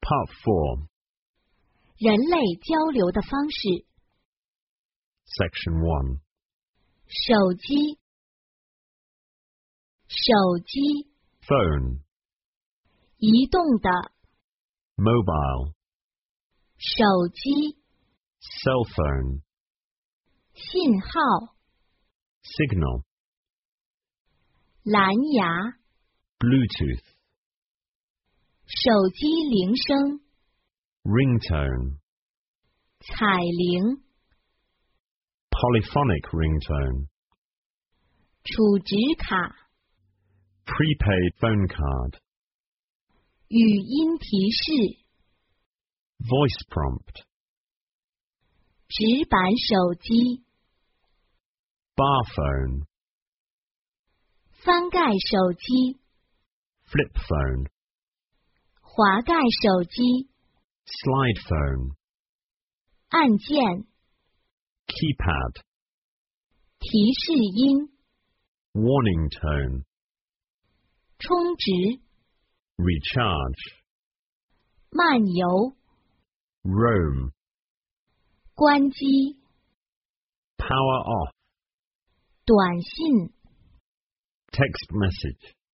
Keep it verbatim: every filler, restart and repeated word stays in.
Part four. 人类交流的方式。 Section one. 手机，手机， Phone. 移动的， Mobile. 手机， Cell phone. 信号， Signal. 蓝牙， Bluetooth. 手机铃声， Ringtone. 彩铃， Polyphonic ringtone. 储值卡， Prepaid phone card. 语音提示， Voice prompt. 直板手机， Bar phone. 翻盖手机， Flip phone. 滑盖手机， Slide phone. 按键， Keypad. 提示音， Warning tone. 充值， Recharge. 漫游， Roam. 关机， Power off. 短信。 Text message.